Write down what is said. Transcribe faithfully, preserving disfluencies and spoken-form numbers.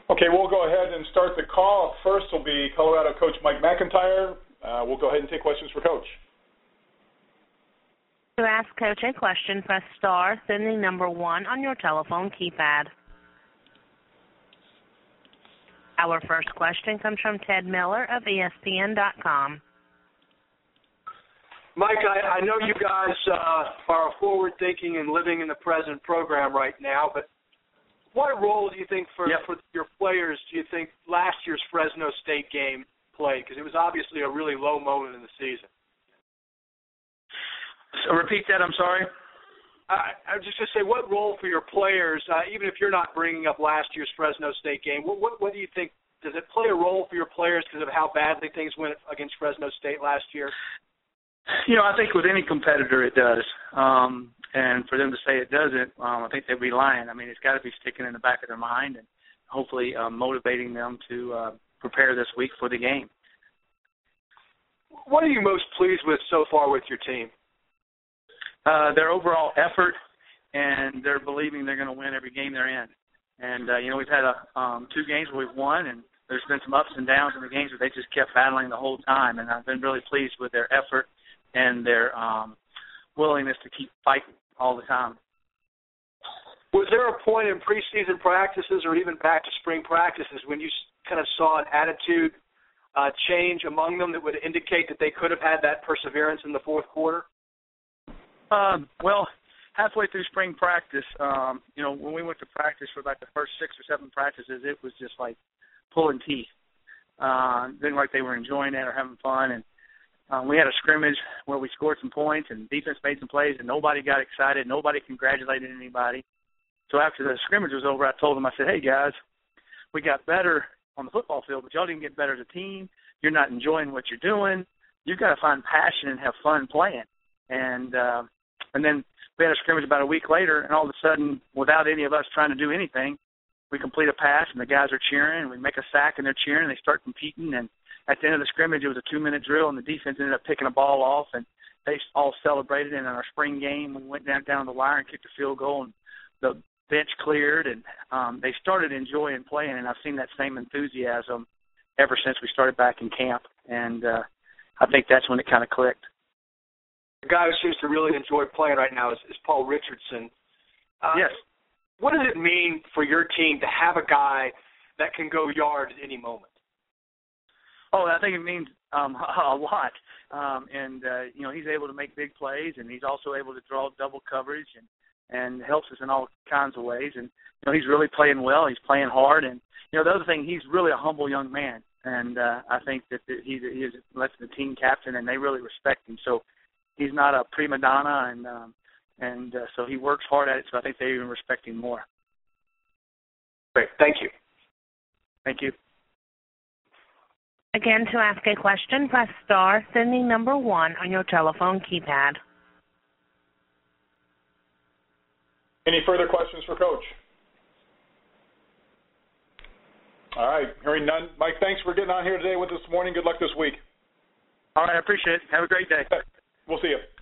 Okay, we'll go ahead and start the call. First will be Colorado coach Mike McIntyre. Uh, we'll go ahead and take questions for Coach. To ask Coach a question, press star, then the number one on your telephone keypad. Our first question comes from Ted Miller of E S P N dot com. Mike, I, I know you guys uh, are forward-thinking and living in the present program right now, but what role do you think for, yep. for your players do you think last year's Fresno State game played? Because it was obviously a really low moment in the season. So repeat that, I'm sorry. I, I was just going to say, what role for your players, uh, even if you're not bringing up last year's Fresno State game, what, what, what do you think, does it play a role for your players because of how badly things went against Fresno State last year? You know, I think with any competitor it does. Um, and for them to say it doesn't, um, I think they'd be lying. I mean, it's got to be sticking in the back of their mind and hopefully um, motivating them to uh, prepare this week for the game. What are you most pleased with so far with your team? Uh, their overall effort, and they're believing they're going to win every game they're in. And, uh, you know, we've had a, um, two games where we've won, and there's been some ups and downs in the games where they just kept battling the whole time. And I've been really pleased with their effort and their um, willingness to keep fighting all the time. Was there a point in preseason practices or even back to spring practices when you kind of saw an attitude uh, change among them that would indicate that they could have had that perseverance in the fourth quarter? Um, well, halfway through spring practice, um, you know, when we went to practice for about the first six or seven practices, it was just like pulling teeth. Uh, didn't like they were enjoying it or having fun. And um, we had a scrimmage where we scored some points and defense made some plays, and nobody got excited. Nobody congratulated anybody. So after the scrimmage was over, I told them, I said, hey, guys, we got better on the football field, but y'all didn't get better as a team. You're not enjoying what you're doing. You've got to find passion and have fun playing. And uh, and then we had a scrimmage about a week later, and all of a sudden, without any of us trying to do anything, we complete a pass, and the guys are cheering, and we make a sack, and they're cheering, and they start competing. And at the end of the scrimmage, it was a two-minute drill, and the defense ended up picking a ball off, and they all celebrated. And in our spring game, we went down, down the wire and kicked a field goal, and the bench cleared, and um, they started enjoying playing, and I've seen that same enthusiasm ever since we started back in camp. And uh, I think that's when it kind of clicked. The guy who seems to really enjoy playing right now is, is Paul Richardson. Uh, yes. What does it mean for your team to have a guy that can go yard at any moment? Oh, I think it means um, a lot. Um, and, uh, you know, he's able to make big plays, and he's also able to draw double coverage and, and helps us in all kinds of ways. And, you know, he's really playing well. He's playing hard. And, you know, the other thing, he's really a humble young man. And uh, I think that he's, he's the team captain, and they really respect him. So he's not a prima donna, and um, and uh, so he works hard at it, so I think they even respect him more. Great. Thank you. Thank you. Again, to ask a question, press star, then the number one on your telephone keypad. Any further questions for Coach? All right, hearing none. Mike, thanks for getting on here today with us this morning. Good luck this week. All right, I appreciate it. Have a great day. We'll see you.